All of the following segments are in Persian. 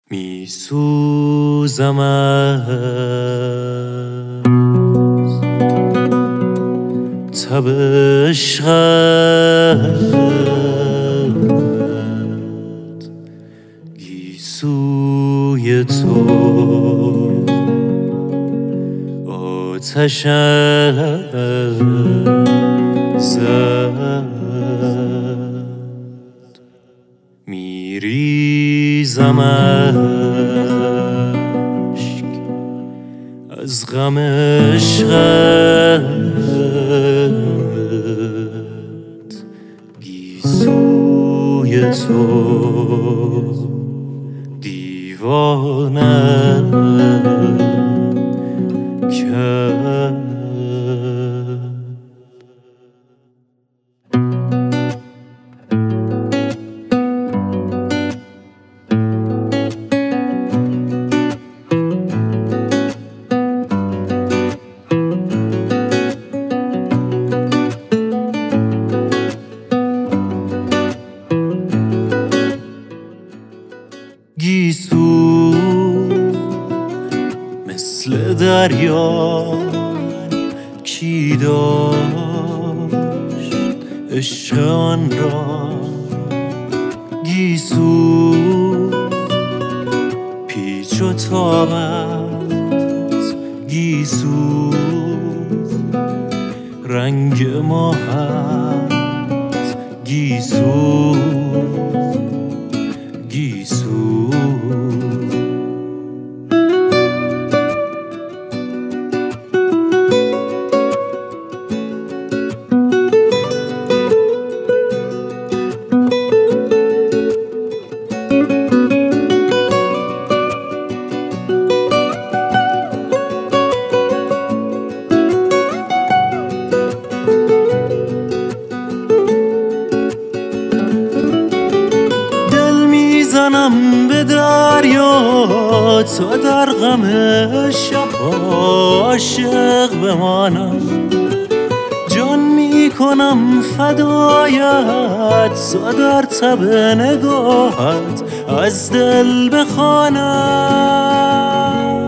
می سوزم از تب عشقت، گیسوی تو آتشت زد. میریزم اشک از غم عشقت، گیسوی تو دیوانه کرد. گیسو مثل دریا کی داشت عشق آن را؟ گیسو پیچ و تابت، گیسو رنگ ماهت، گیسو گیسو. زنم به دریا تا در غم شب عاشق بمانم، جان میکنم فدایت تا در تب نگاهت از دل بخوانم.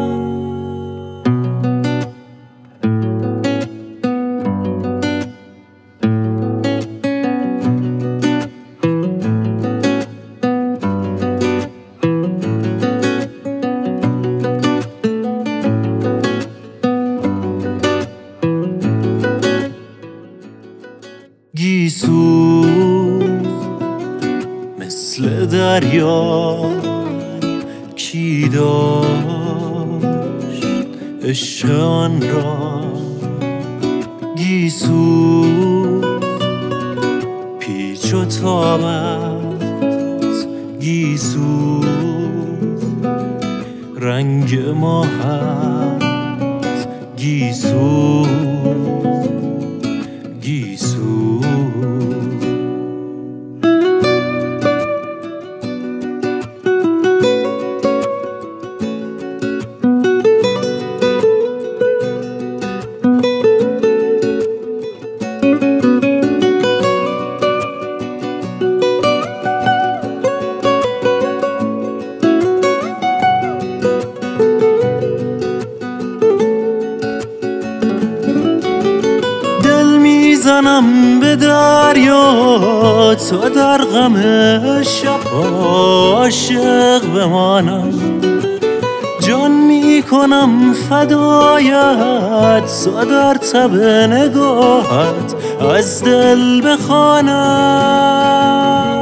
گیسو مثل دریا کی داشت عشق آن را؟ گیسو پیچ و تابت، گیسو رنگ ماهت، گیسو گیسو. زنم به دریا تا در غم شب عاشق بمانم، جان میکنم فدایت تا در تب نگاهت از دل بخوانم.